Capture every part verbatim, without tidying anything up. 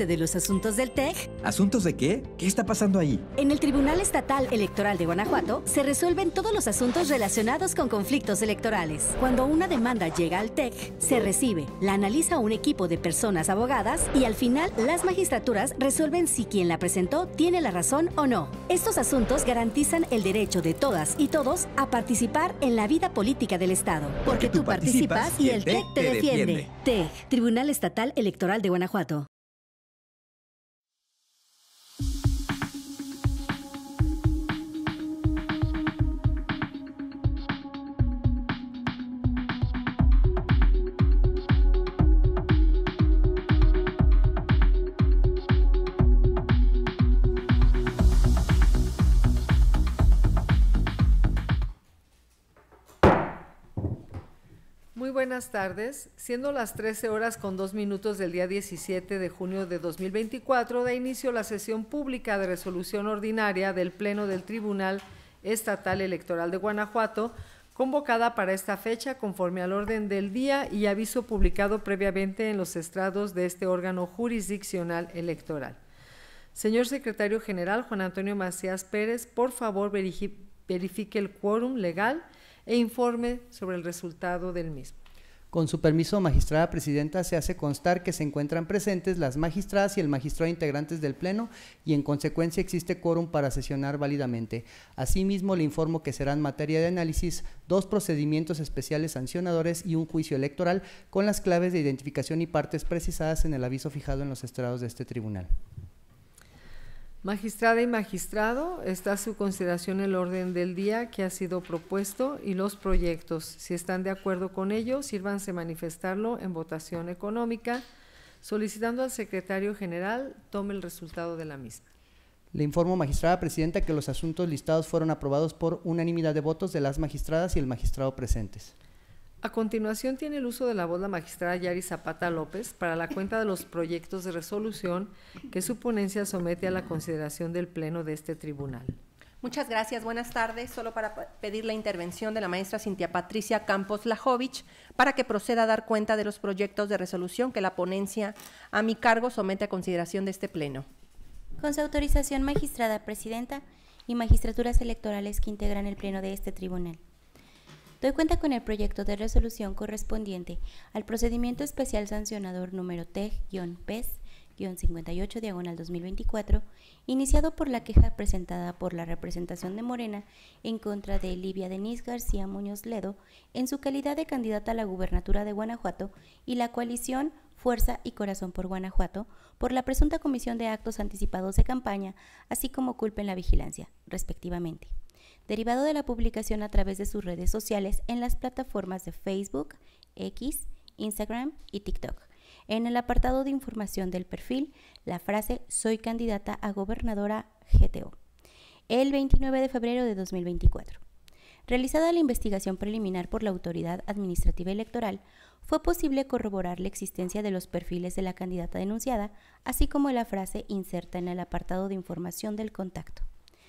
de los asuntos del T E G? ¿Asuntos de qué? ¿Qué está pasando ahí? En el Tribunal Estatal Electoral de Guanajuato se resuelven todos los asuntos relacionados con conflictos electorales. Cuando una demanda llega al T E G, se recibe, la analiza un equipo de personas abogadas y al final las magistraturas resuelven si quien la presentó tiene la razón o no. Estos asuntos garantizan el derecho de todas y todos a participar en la vida política del Estado. Porque, Porque tú participas, participas y el T E G te, te defiende. defiende. T E G, Tribunal Estatal Electoral de Guanajuato. Muy buenas tardes, siendo las trece horas con dos minutos del día diecisiete de junio de dos mil veinticuatro, da inicio la sesión pública de resolución ordinaria del Pleno del Tribunal Estatal Electoral de Guanajuato, convocada para esta fecha conforme al orden del día y aviso publicado previamente en los estrados de este órgano jurisdiccional electoral. Señor Secretario General Juan Antonio Macías Pérez, por favor verifique el quórum legal e informe sobre el resultado del mismo. Con su permiso, magistrada presidenta, se hace constar que se encuentran presentes las magistradas y el magistrado integrantes del Pleno y en consecuencia existe quórum para sesionar válidamente. Asimismo, le informo que serán materia de análisis dos procedimientos especiales sancionadores y un juicio electoral con las claves de identificación y partes precisadas en el aviso fijado en los estrados de este tribunal. Magistrada y magistrado, está a su consideración el orden del día que ha sido propuesto y los proyectos. Si están de acuerdo con ello, sírvanse manifestarlo en votación económica, solicitando al secretario general tome el resultado de la misma. Le informo, magistrada presidenta, que los asuntos listados fueron aprobados por unanimidad de votos de las magistradas y el magistrado presentes. A continuación tiene el uso de la voz la magistrada Yari Zapata López para la cuenta de los proyectos de resolución que su ponencia somete a la consideración del Pleno de este tribunal. Muchas gracias, buenas tardes. Solo para pedir la intervención de la maestra Cintia Patricia Campos Lajovich para que proceda a dar cuenta de los proyectos de resolución que la ponencia a mi cargo somete a consideración de este Pleno. Con su autorización, magistrada presidenta y magistraturas electorales que integran el Pleno de este tribunal. Doy cuenta con el proyecto de resolución correspondiente al procedimiento especial sancionador número T E G P E S cincuenta y ocho diagonal dos mil veinticuatro, iniciado por la queja presentada por la representación de Morena en contra de Livia Denise García Muñoz Ledo en su calidad de candidata a la gubernatura de Guanajuato y la coalición Fuerza y Corazón por Guanajuato por la presunta comisión de actos anticipados de campaña, así como culpa en la vigilancia, respectivamente, derivado de la publicación a través de sus redes sociales en las plataformas de Facebook, X, Instagram y TikTok. En el apartado de información del perfil, la frase «Soy candidata a gobernadora G T O», el veintinueve de febrero de dos mil veinticuatro. Realizada la investigación preliminar por la Autoridad Administrativa Electoral, fue posible corroborar la existencia de los perfiles de la candidata denunciada, así como la frase inserta en el apartado de información del contacto.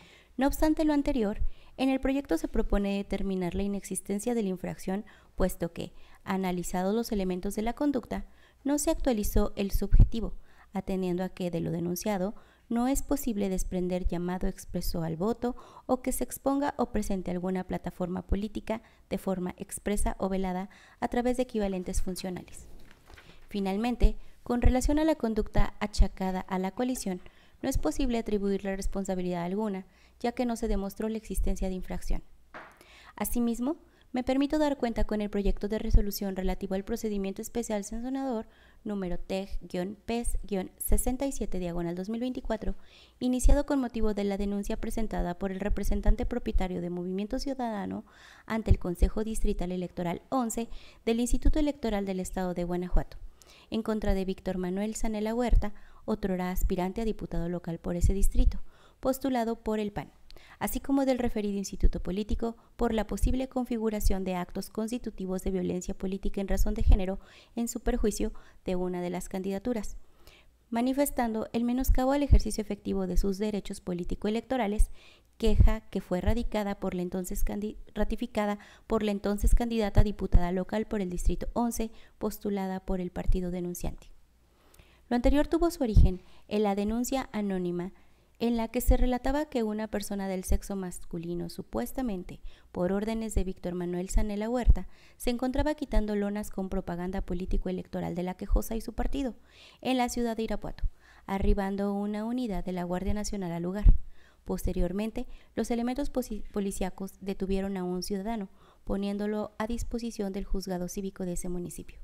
No obstante lo anterior, en el proyecto se propone determinar la inexistencia de la infracción, puesto que, analizados los elementos de la conducta, no se actualizó el subjetivo, atendiendo a que de lo denunciado no es posible desprender llamado expreso al voto o que se exponga o presente alguna plataforma política de forma expresa o velada a través de equivalentes funcionales. Finalmente, con relación a la conducta achacada a la coalición, no es posible atribuirle responsabilidad alguna, ya que no se demostró la existencia de infracción. Asimismo, me permito dar cuenta con el proyecto de resolución relativo al procedimiento especial sancionador número T E G P E S sesenta y siete diagonal dos mil veinticuatro, iniciado con motivo de la denuncia presentada por el representante propietario de Movimiento Ciudadano ante el Consejo Distrital Electoral once del Instituto Electoral del Estado de Guanajuato, en contra de Víctor Manuel Zanella Huerta, otrora aspirante a diputado local por ese distrito, postulado por el P A N, así como del referido instituto político por la posible configuración de actos constitutivos de violencia política en razón de género en su perjuicio de una de las candidaturas, manifestando el menoscabo al ejercicio efectivo de sus derechos político-electorales, queja que fue radicada por la entonces ratificada por la entonces candidata a diputada local por el distrito once, postulada por el partido denunciante. Lo anterior tuvo su origen en la denuncia anónima en la que se relataba que una persona del sexo masculino, supuestamente por órdenes de Víctor Manuel Zanella Huerta, se encontraba quitando lonas con propaganda político-electoral de La Quejosa y su partido en la ciudad de Irapuato, arribando una unidad de la Guardia Nacional al lugar. Posteriormente, los elementos policíacos detuvieron a un ciudadano, poniéndolo a disposición del juzgado cívico de ese municipio.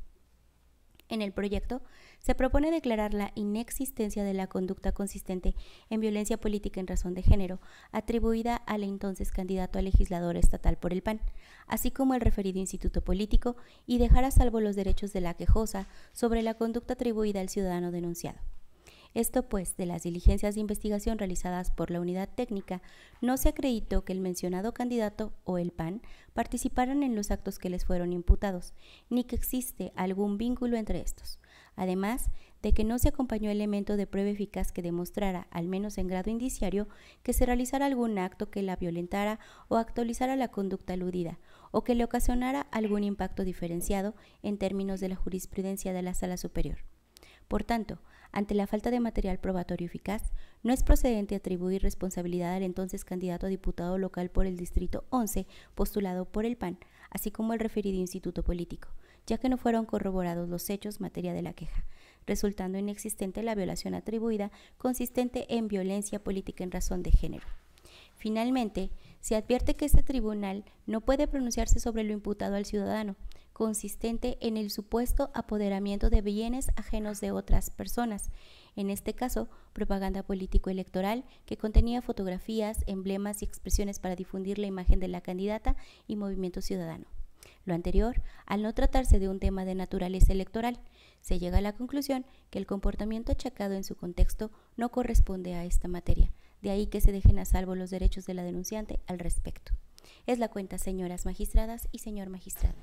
En el proyecto se propone declarar la inexistencia de la conducta consistente en violencia política en razón de género atribuida al entonces candidato a legislador estatal por el P A N, así como el referido instituto político, y dejar a salvo los derechos de La Quejosa sobre la conducta atribuida al ciudadano denunciado. Esto pues, de las diligencias de investigación realizadas por la unidad técnica, no se acreditó que el mencionado candidato o el P A N participaran en los actos que les fueron imputados, ni que existe algún vínculo entre estos. Además de que no se acompañó elemento de prueba eficaz que demostrara, al menos en grado indiciario, que se realizara algún acto que la violentara o actualizara la conducta aludida, o que le ocasionara algún impacto diferenciado en términos de la jurisprudencia de la Sala Superior. Por tanto, ante la falta de material probatorio eficaz, no es procedente atribuir responsabilidad al entonces candidato a diputado local por el Distrito once, postulado por el P A N, así como el referido instituto político, ya que no fueron corroborados los hechos materia de la queja, resultando inexistente la violación atribuida consistente en violencia política en razón de género. Finalmente, se advierte que este tribunal no puede pronunciarse sobre lo imputado al ciudadano, consistente en el supuesto apoderamiento de bienes ajenos de otras personas, en este caso, propaganda político-electoral que contenía fotografías, emblemas y expresiones para difundir la imagen de la candidata y movimiento ciudadano. Lo anterior, al no tratarse de un tema de naturaleza electoral, se llega a la conclusión que el comportamiento achacado en su contexto no corresponde a esta materia, de ahí que se dejen a salvo los derechos de la denunciante al respecto. Es la cuenta, señoras magistradas y señor magistrado.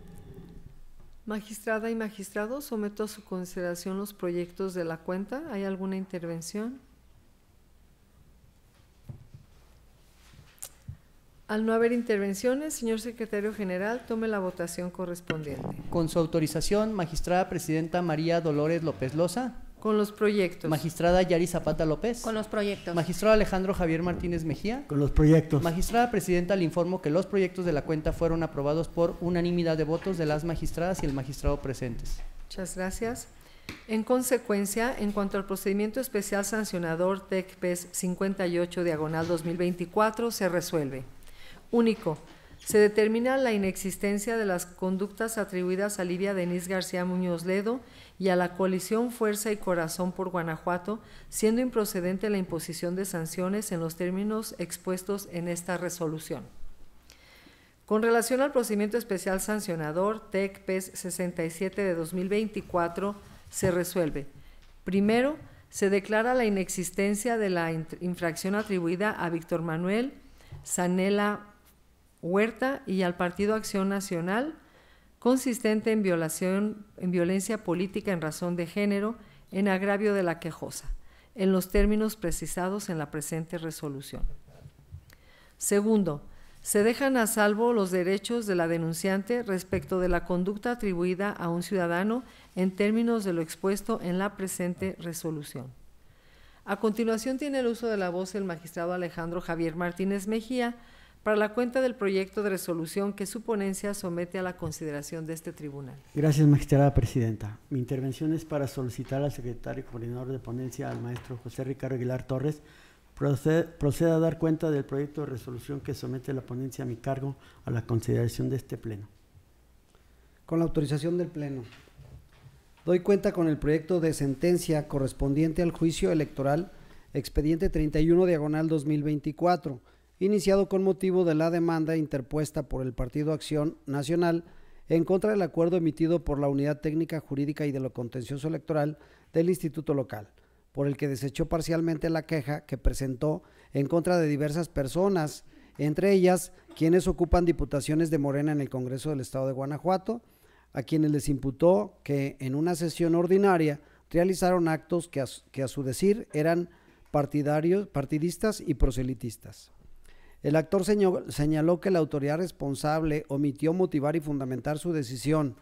Magistrada y magistrado, someto a su consideración los proyectos de la cuenta. ¿Hay alguna intervención? Al no haber intervenciones, señor secretario general, tome la votación correspondiente. Con su autorización, magistrada presidenta María Dolores López Loza. Con los proyectos. Magistrada Yari Zapata López. Con los proyectos. Magistrado Alejandro Javier Martínez Mejía. Con los proyectos. Magistrada presidenta, le informo que los proyectos de la cuenta fueron aprobados por unanimidad de votos de las magistradas y el magistrado presentes. Muchas gracias. En consecuencia, en cuanto al procedimiento especial sancionador T E C P E S cincuenta y ocho diagonal dos mil veinticuatro, se resuelve. Único. Se determina la inexistencia de las conductas atribuidas a Lidia Denise García Muñoz Ledo y a la coalición Fuerza y Corazón por Guanajuato, siendo improcedente la imposición de sanciones en los términos expuestos en esta resolución. Con relación al procedimiento especial sancionador T E C P E S sesenta y siete de dos mil veinticuatro, se resuelve. Primero, se declara la inexistencia de la infracción atribuida a Víctor Manuel Zanella Huerta y al Partido Acción Nacional, consistente en violación, en violencia política en razón de género, en agravio de La Quejosa, en los términos precisados en la presente resolución. Segundo, se dejan a salvo los derechos de la denunciante respecto de la conducta atribuida a un ciudadano en términos de lo expuesto en la presente resolución. A continuación tiene el uso de la voz el magistrado Alejandro Javier Martínez Mejía, para la cuenta del proyecto de resolución que su ponencia somete a la consideración de este tribunal. Gracias, magistrada presidenta. Mi intervención es para solicitar al secretario coordinador de ponencia, al maestro José Ricardo Aguilar Torres, proceda, proceda a dar cuenta del proyecto de resolución que somete la ponencia a mi cargo a la consideración de este pleno. Con la autorización del pleno, doy cuenta con el proyecto de sentencia correspondiente al juicio electoral expediente treinta y uno diagonal dos mil veinticuatro, iniciado con motivo de la demanda interpuesta por el Partido Acción Nacional en contra del acuerdo emitido por la Unidad Técnica Jurídica y de lo Contencioso Electoral del Instituto Local, por el que desechó parcialmente la queja que presentó en contra de diversas personas, entre ellas quienes ocupan diputaciones de Morena en el Congreso del Estado de Guanajuato, a quienes les imputó que en una sesión ordinaria realizaron actos que a, que a su decir eran partidarios, partidistas y proselitistas. El actor señaló que la autoridad responsable omitió motivar y fundamentar su decisión,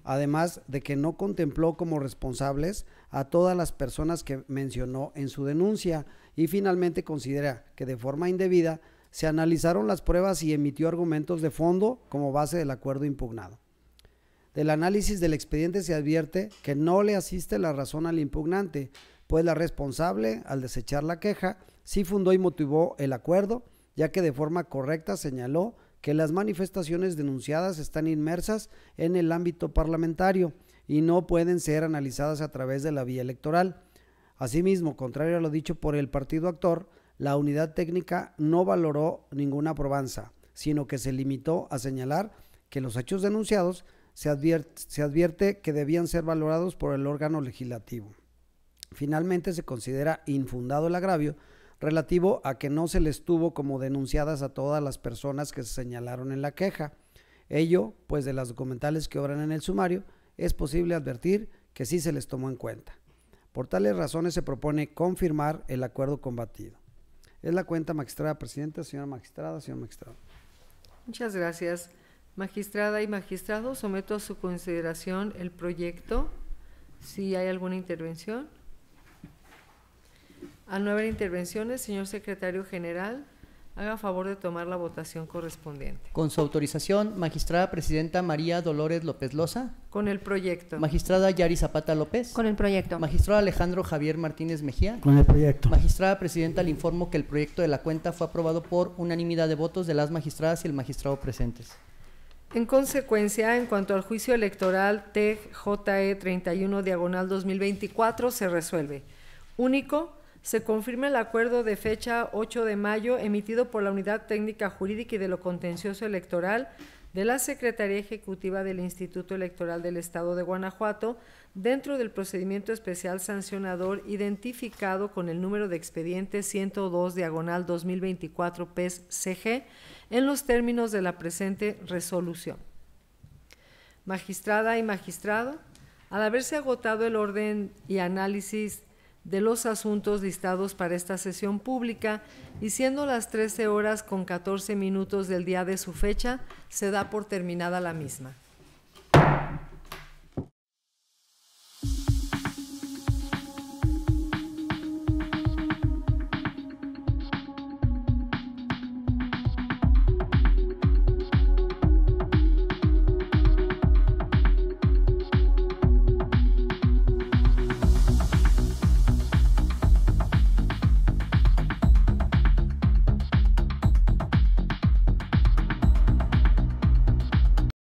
además de que no contempló como responsables a todas las personas que mencionó en su denuncia y finalmente considera que de forma indebida se analizaron las pruebas y emitió argumentos de fondo como base del acuerdo impugnado. Del análisis del expediente se advierte que no le asiste la razón al impugnante, pues la responsable, al desechar la queja, sí fundó y motivó el acuerdo, ya que de forma correcta señaló que las manifestaciones denunciadas están inmersas en el ámbito parlamentario y no pueden ser analizadas a través de la vía electoral. Asimismo, contrario a lo dicho por el partido actor, la unidad técnica no valoró ninguna probanza, sino que se limitó a señalar que los hechos denunciados se advierte, se advierte que debían ser valorados por el órgano legislativo. Finalmente, se considera infundado el agravio relativo a que no se les tuvo como denunciadas a todas las personas que se señalaron en la queja. Ello, pues de las documentales que obran en el sumario, es posible advertir que sí se les tomó en cuenta. Por tales razones se propone confirmar el acuerdo combatido. Es la cuenta, magistrada presidenta, señora magistrada, señor magistrado. Muchas gracias. Magistrada y magistrado, someto a su consideración el proyecto. Si hay alguna intervención. Al no haber intervenciones, señor secretario general, haga favor de tomar la votación correspondiente. Con su autorización, magistrada presidenta María Dolores López Loza. Con el proyecto. Magistrada Yari Zapata López. Con el proyecto. Magistrado Alejandro Javier Martínez Mejía. Con el proyecto. Magistrada presidenta, le informo que el proyecto de la cuenta fue aprobado por unanimidad de votos de las magistradas y el magistrado presentes. En consecuencia, en cuanto al juicio electoral T E G J E treinta y uno diagonal dos mil veinticuatro, se resuelve. Único, se confirma el acuerdo de fecha ocho de mayo emitido por la Unidad Técnica Jurídica y de lo Contencioso Electoral de la Secretaría Ejecutiva del Instituto Electoral del Estado de Guanajuato dentro del procedimiento especial sancionador identificado con el número de expediente ciento dos diagonal dos mil veinticuatro P E S C G en los términos de la presente resolución. Magistrada y magistrado, al haberse agotado el orden y análisis de los asuntos listados para esta sesión pública y siendo las trece horas con catorce minutos del día de su fecha, se da por terminada la misma.